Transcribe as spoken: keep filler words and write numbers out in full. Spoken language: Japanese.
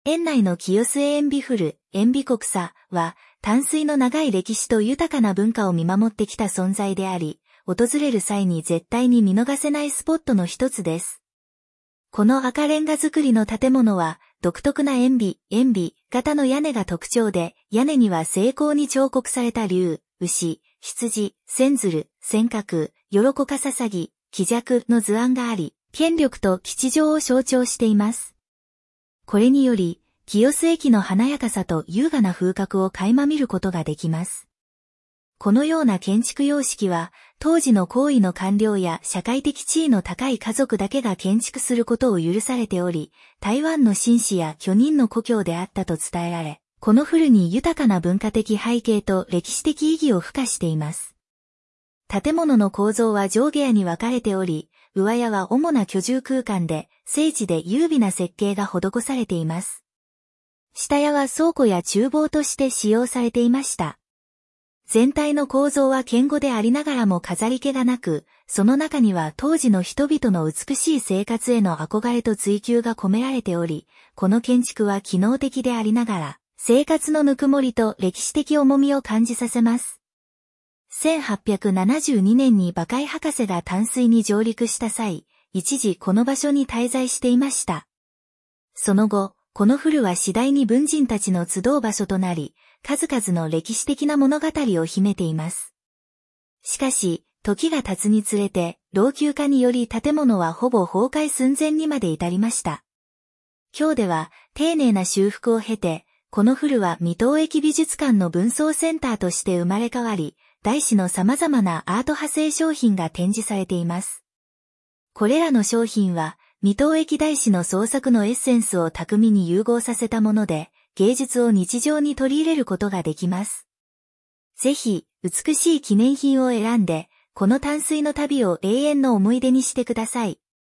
園内の清須園美古、園美国佐は、淡水の長い歴史と豊かな文化を見守ってきた存在であり、訪れる際に絶対に見逃せないスポットの一つです。この赤レンガ造りの建物は、独特な円美、円美型の屋根が特徴で、屋根には精巧に彫刻された竜、牛、羊、千鶴、尖閣、喜かささぎ、気弱の図案があり、権力と吉祥を象徴しています。これにより、清須駅の華やかさと優雅な風格を垣間見ることができます。このような建築様式は、当時の皇位の官僚や社会的地位の高い家族だけが建築することを許されており、台湾の紳士や巨人の故郷であったと伝えられ、この古に豊かな文化的背景と歴史的意義を付加しています。建物の構造は上下屋に分かれており、上屋は主な居住空間で、精緻で優美な設計が施されています。下屋は倉庫や厨房として使用されていました。全体の構造は堅固でありながらも飾り気がなく、その中には当時の人々の美しい生活への憧れと追求が込められており、この建築は機能的でありながら、生活のぬくもりと歴史的重みを感じさせます。せんはっぴゃくななじゅうにねんに馬偕博士が淡水に上陸した際、一時この場所に滞在していました。その後、この古は次第に文人たちの集う場所となり、数々の歴史的な物語を秘めています。しかし、時が経つにつれて、老朽化により建物はほぼ崩壊寸前にまで至りました。今日では、丁寧な修復を経て、この古は水戸駅美術館の文装センターとして生まれ変わり、大師の様々なアート派生商品が展示されています。これらの商品は、水戸駅大師の創作のエッセンスを巧みに融合させたもので、芸術を日常に取り入れることができます。ぜひ、美しい記念品を選んで、この淡水の旅を永遠の思い出にしてください。